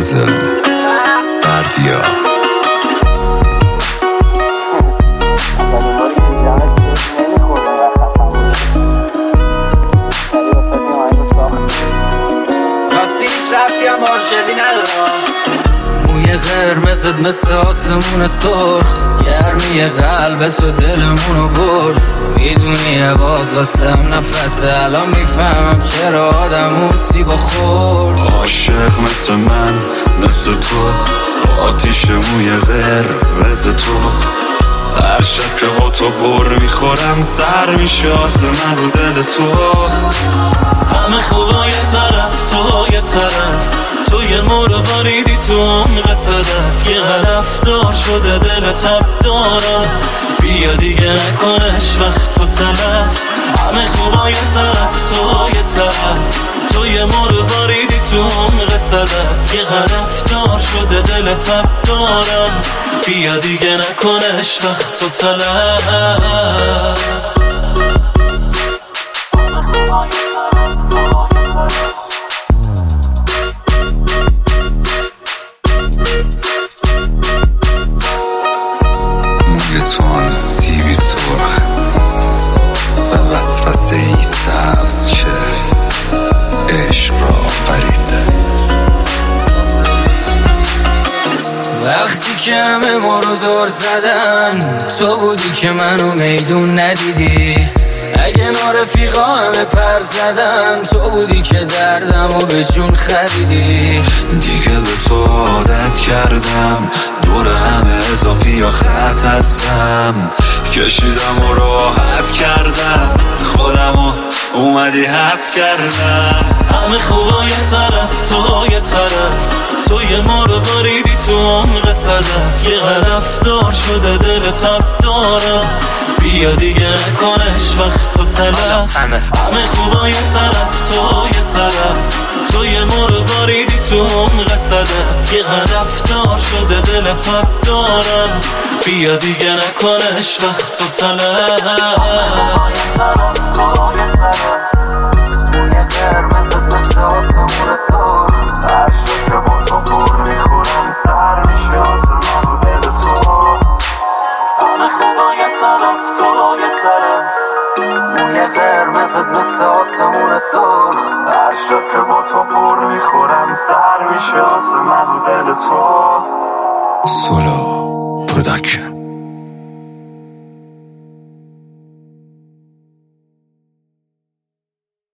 فاضل بردیا. موی قرمزت مثل آسمون سرخ، گرمی قلبت و دلمونو برد. میدونی عباد واسم نفسه، الان میفهمم چرا آدم سیبا خورد. عاشق مثل من مثل تو، آتیش موی قرمز تو. هر شب که با تو بر میخورم سر میشه آسمون رو دل تو. همه خوبا یه طرف تو یه طرف، تو یه مرواریدی تو عمق صدف. یه هدف دار شده دل تب دارم، بیا دیگه نکنش وقت تو تلف. همه خوبا یه طرف تو یه طرف، تو یه مرواریدی تو عمق صدف. یه هدف دار شده دل تب دارم، بیا دیگه نکنش وقت تو تلف. توان سیبی سرخ و وسوسه ای سبز که عشق را آفرید. وقتی که همه ما رو دور زدن، تو بودی که منو میدون ندیدی. اگه رفیقا همه پر زدن، تو بودی که دردم و به جون خریدی. دیگه به تو عادت کردم، دور همه اضافی یا خط هستم. کشیدم و راحت کردم، خودمو اومدی حس کردم. همه خوبا یه طرف تو یه طرف، تو یه مرواریدی تو عمق صدف. یه هدف دار شده دل تب دارم، بیا دیگه نکنش وقت تو تلف. همه خوبا یه طرف تو یه طرف، تو یه مرواریدی تو عمق صدف. یه هدف دار شده دل تب دارم، بیا دیگه نکنش وقت تو تلف. موی قرمزت مثل آسمون سرخ، هر شب که با تو بر میخورم سر میشه آسمان رو دل تو. همه خوبا یه طرف تو یه طرف، موی قرمزت مثل آسمون سرخ، هر شب که با تو بر میخورم سر میشه آسمان رو دل تو. سولو پروداکشن.